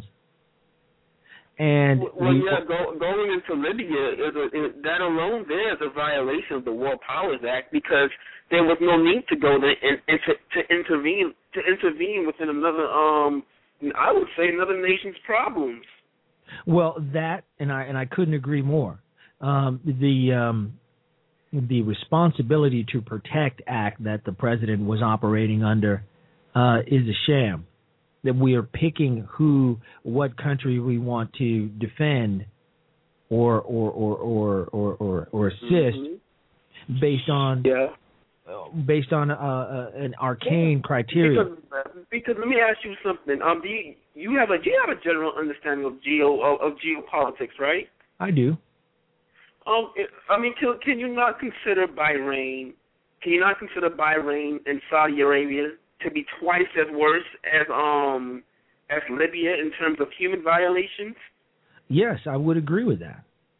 And well, we, yeah, go, going into Libya, is a, is, that alone there is a violation of the War Powers Act, because there was no need to go there and, and to, to intervene to intervene within another, um, I would say, another nation's problems. Well, that and I and I couldn't agree more. Um, the um, the Responsibility to Protect Act that the president was operating under uh, is a sham. That we are picking who, what country we want to defend, or or or or or, or, or assist, mm-hmm. based on yeah. based on uh, uh, an arcane yeah. criteria. Because, because let me ask you something. Um, do you, you have a do you have a general understanding of geo of, of geopolitics, right? I do. Um, it, I mean, can, can you not consider Bahrain? Can you not consider Bahrain and Saudi Arabia to be twice as worse as um as Libya in terms of human violations? Yes, I would agree with that.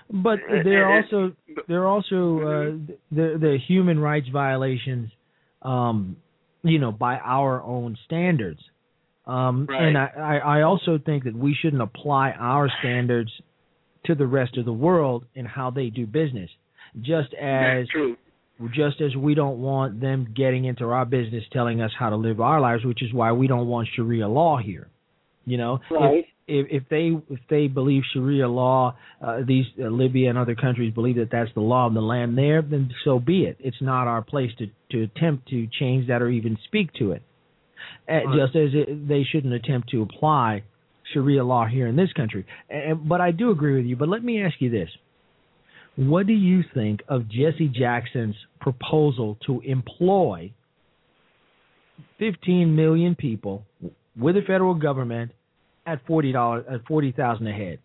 But there are also there are also uh, the the human rights violations, um, you know, by our own standards. Um, right. And I, I also think that we shouldn't apply our standards to the rest of the world in how they do business. Just as That's true. Just as we don't want them getting into our business telling us how to live our lives, which is why we don't want Sharia law here. You know, right. if, if if they if they believe Sharia law, uh, these uh, Libya and other countries believe that that's the law of the land there, then so be it. It's not our place to, to attempt to change that or even speak to it. Uh, right. Just as it, they shouldn't attempt to apply Sharia law here in this country. And, but I do agree with you. But let me ask you this. What do you think of Jesse Jackson's proposal to employ fifteen million people with the federal government at forty dollars at forty thousand a head?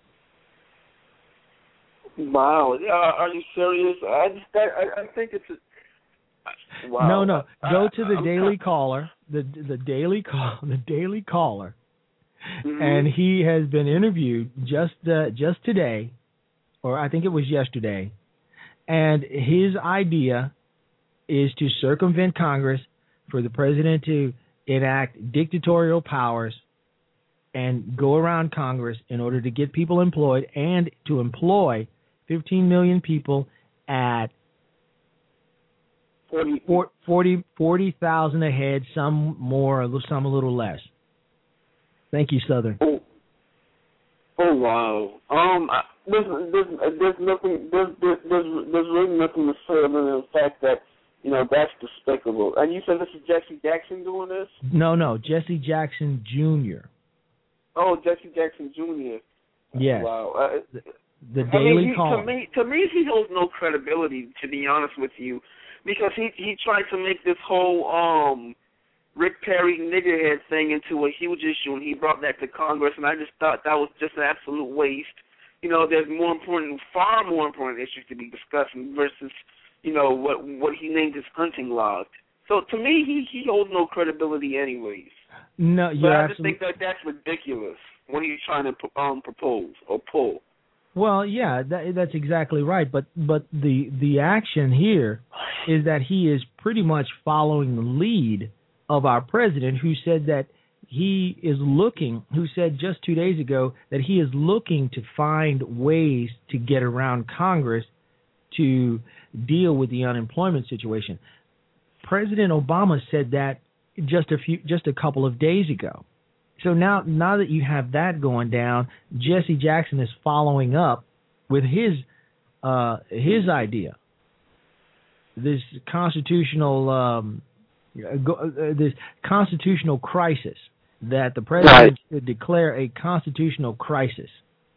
Wow, yeah, are you serious? I just, I, I think it's. A, wow. No, no. Go to the I, Daily Caller, the the Daily Call, the Daily Caller, mm-hmm. and he has been interviewed just uh, just today. Or I think it was yesterday, and his idea is to circumvent Congress, for the president to enact dictatorial powers and go around Congress in order to get people employed and to employ fifteen million people at forty thousand a head, some more, some a little less. Thank you, Southern. Oh, oh wow. Um. I- There's, there's, there's nothing. There's, there's, there's really nothing to say other than the fact that, you know, that's despicable. And you said this is Jesse Jackson doing this? No, no, Jesse Jackson Junior Oh, Jesse Jackson Junior Yes. Oh, wow. Uh, the, the I Daily mean, he, Call. To me, to me, he holds no credibility. To be honest with you, because he he tried to make this whole um. Rick Perry niggerhead thing into a huge issue, and he brought that to Congress, and I just thought that was just an absolute waste. You know, there's more important, far more important issues to be discussed versus, you know, what what he named his hunting log. So to me, he, he holds no credibility anyways. No, you're but I just absolutely... think that that's ridiculous. What are you trying to um, propose or pull? Well, yeah, that, that's exactly right. But but the the action here is that he is pretty much following the lead of our president, who said that he is looking, who said just two days ago that he is looking to find ways to get around Congress to deal with the unemployment situation. President Obama said that just a few, just a couple of days ago. So now, now that you have that going down, Jesse Jackson is following up with his uh, his idea, this constitutional um, uh, this constitutional crisis, that the president right. should declare a constitutional crisis.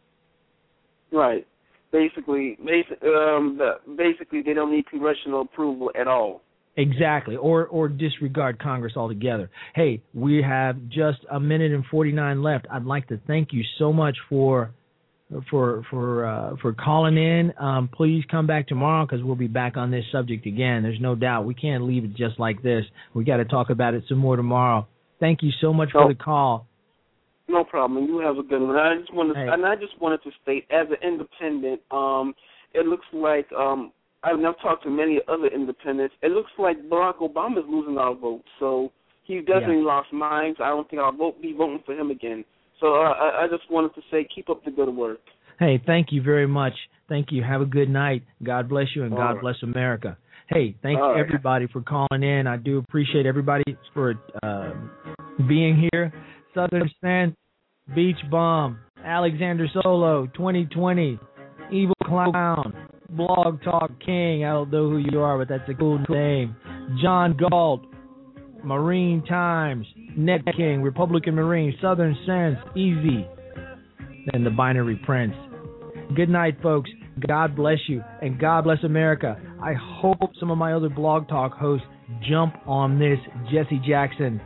Right. Basically, basic, um, the, basically, they don't need congressional approval at all. Exactly, or or disregard Congress altogether. Hey, we have just a minute and forty-nine left. I'd like to thank you so much for for for uh, for calling in. Um, please come back tomorrow, because we'll be back on this subject again. There's no doubt. We can't leave it just like this. We got to talk about it some more tomorrow. Thank you so much no, for the call. No problem. You have a good one. I just wanted, hey. and I just wanted to state, as an independent, um, it looks like um. I've now talked to many other independents. It looks like Barack Obama is losing our vote, so he definitely yeah. lost mine. So I don't think I'll vote, be voting for him again. So uh, I, I just wanted to say, keep up the good work. Hey, thank you very much. Thank you. Have a good night. God bless you, and All God right. bless America. Hey, thank All you, right. everybody, for calling in. I do appreciate everybody for uh, being here. Southern Sense, Beach Bomb, Alexander Solo, twenty twenty, Evil Clown, Blog Talk King. I don't know who you are, but that's a cool name. John Galt, Marine Times, Net King, Republican Marine, Southern Sense, Easy, and the Binary Prince. Good night, folks. God bless you, and God bless America. I hope some of my other Blog Talk hosts jump on this Jesse Jackson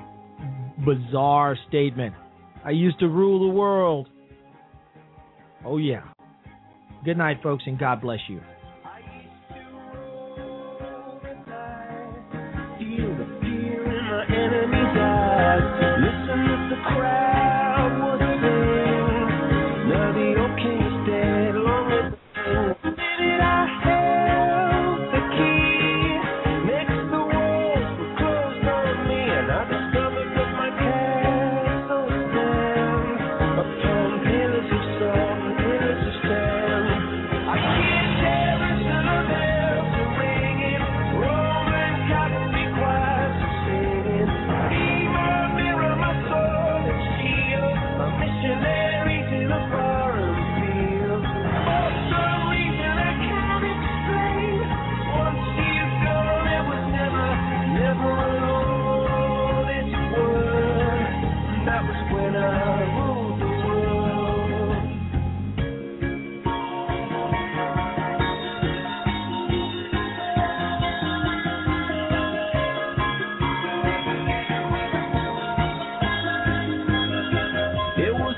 bizarre statement. I used to rule the world. Oh, yeah. Good night, folks, and God bless you. Feel the fear in my enemy's eyes. Listen what the crowd was saying. Now the old king is dead, long live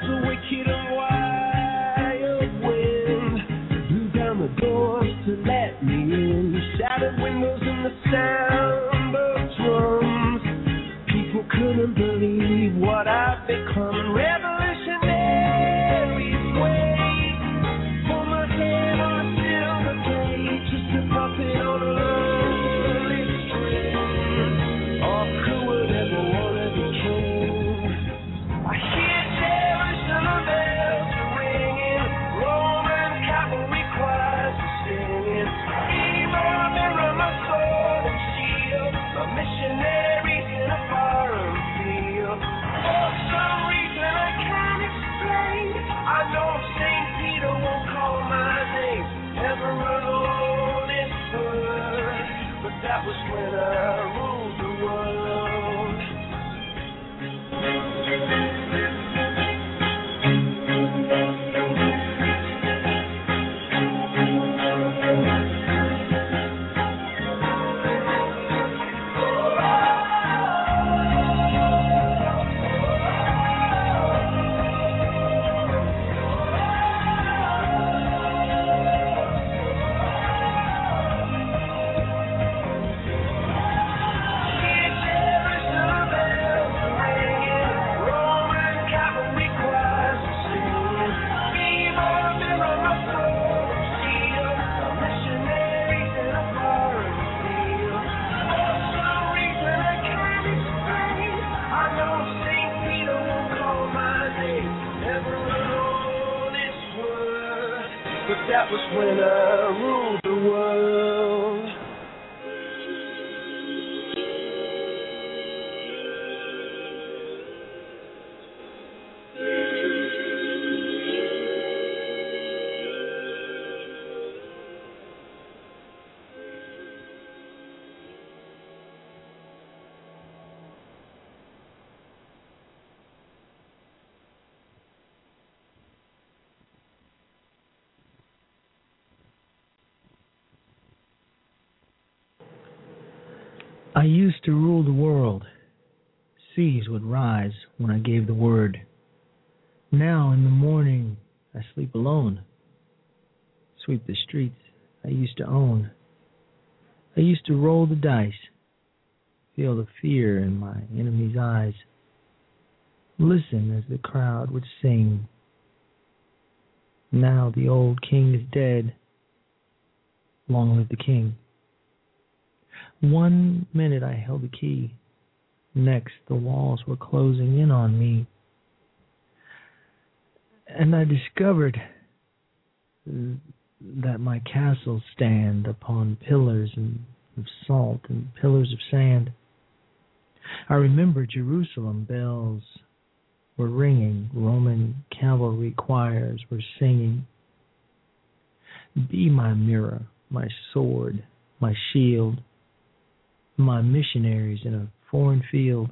Just a wicked and wild wind blew down the doors to let me in. Shattered windows and the sound of drums. People couldn't believe what I've become. Revolutionary sway. For my head on a silver plate, just a puppet on a lonely string. Oh, who would ever wanna be king? I hear Jerusalem bells ringing, Roman cavalry choirs are singing. Evil mirror, my sword and shield, my missionaries in a foreign field. For some reason I can't explain, I know Saint Peter won't call my name ever alone in earth, but that was when I ruled the world. That was when I ruled the world. I used to rule the world. Seas would rise when I gave the word. Now in the morning I sleep alone. Sweep the streets I used to own. I used to roll the dice. Feel the fear in my enemy's eyes. Listen as the crowd would sing. Now the old king is dead. Long live the king. One minute I held the key. Next, the walls were closing in on me. And I discovered that my castles stand upon pillars of salt and pillars of sand. I remember Jerusalem bells were ringing. Roman cavalry choirs were singing. Be my mirror, my sword, my shield, my missionaries in a foreign field.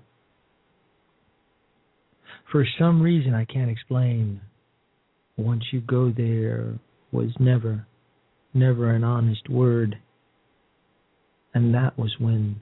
For some reason I can't explain, once you go there was never, never an honest word. And that was when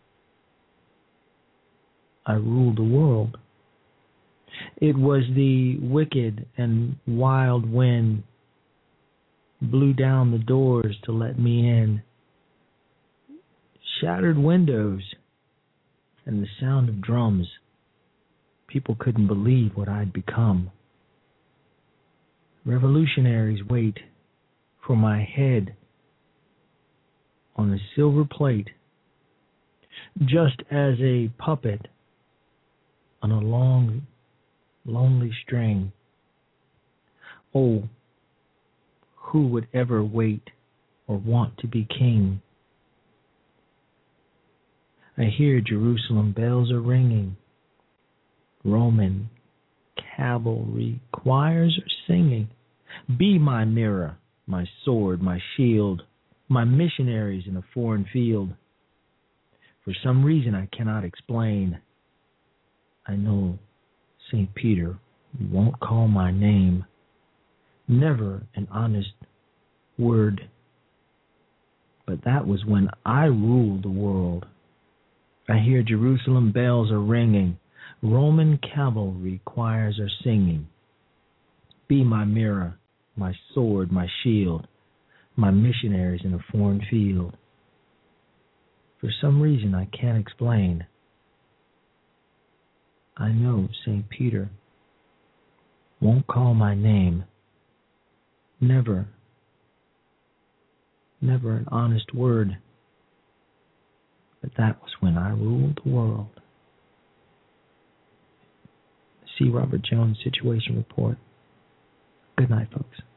I ruled the world. It was the wicked and wild wind blew down the doors to let me in. Shattered windows and the sound of drums. People couldn't believe what I'd become. Revolutionaries wait for my head on a silver plate, just as a puppet on a long, lonely string. Oh, who would ever wait or want to be king? I hear Jerusalem bells are ringing. Roman cavalry choirs are singing. Be my mirror, my sword, my shield, my missionaries in a foreign field. For some reason I cannot explain, I know Saint Peter won't call my name. Never an honest word. But that was when I ruled the world. I hear Jerusalem bells are ringing. Roman cavalry choirs are singing. be my mirror, my sword, my shield, my missionaries in a foreign field. For some reason I can't explain, I know Saint Peter won't call my name. Never, never an honest word. But that was when I ruled the world. C. Robert Jones Situation Report. Good night, folks.